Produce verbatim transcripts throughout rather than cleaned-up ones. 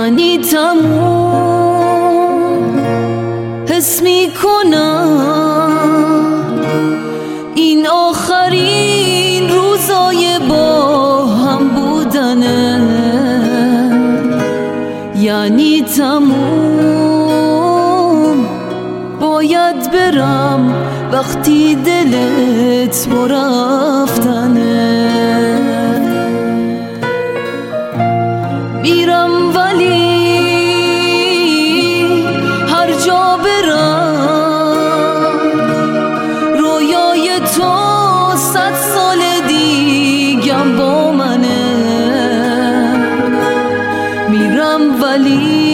یعنی تموم حس میکنم این آخرین روزای با هم بودنه، یعنی تموم باید برم وقتی دلت با رفتنه. میرم ولی هر جا برم رویای تو صد سال دیگم با منه. میرم ولی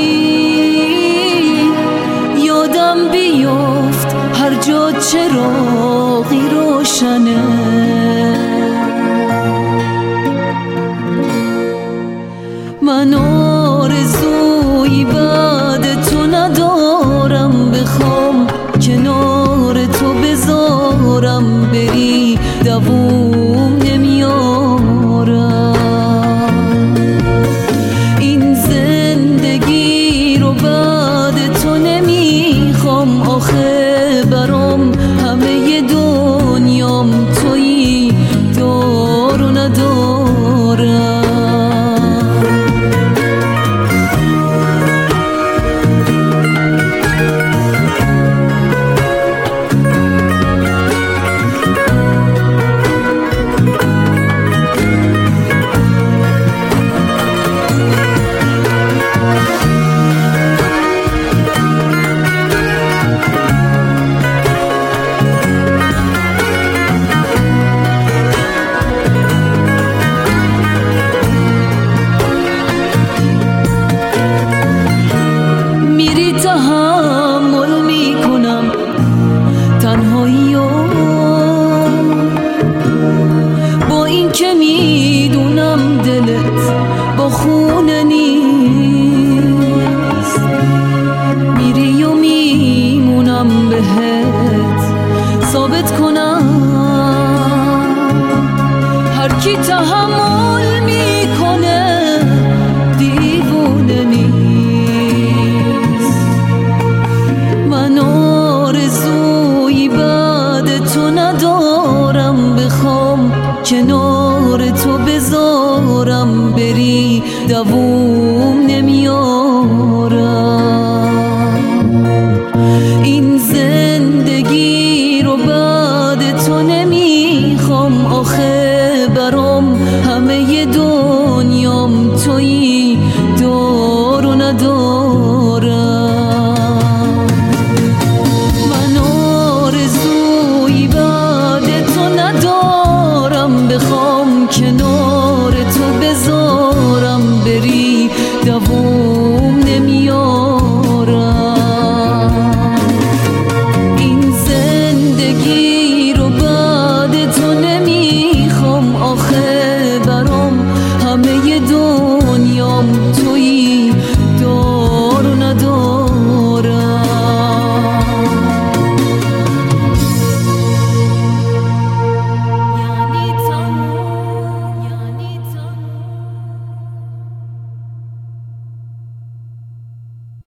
یادم بیفت هر جا چراغی روشنه. من آرزویی بعد تو ندارم، بخوام کنار تو بذارم بری دووم نمیارم. این زندگی رو بعد تو نمیخوام، آخه برام همه دنیام تویی، دار و ندارم. تحمل میکنم تنهایی و با این که میدونم دلت با خونه نیست، میری و میمونم بهت ثابت کنم هر کی تحمل میکنه دیوونه نیست. من آرزویی بعد تو ندارم، بخوام کنار تو بذارم بری دووم نمیارم. این زندگی رو بعد تو نمیخوام، آخه برام همه دنیام تویی، دار و ندارم. بخوام کنار تو بذارم بری دووم نمیارم. این زندگی رو بعد تو نمیخوام، آخه برام همه دو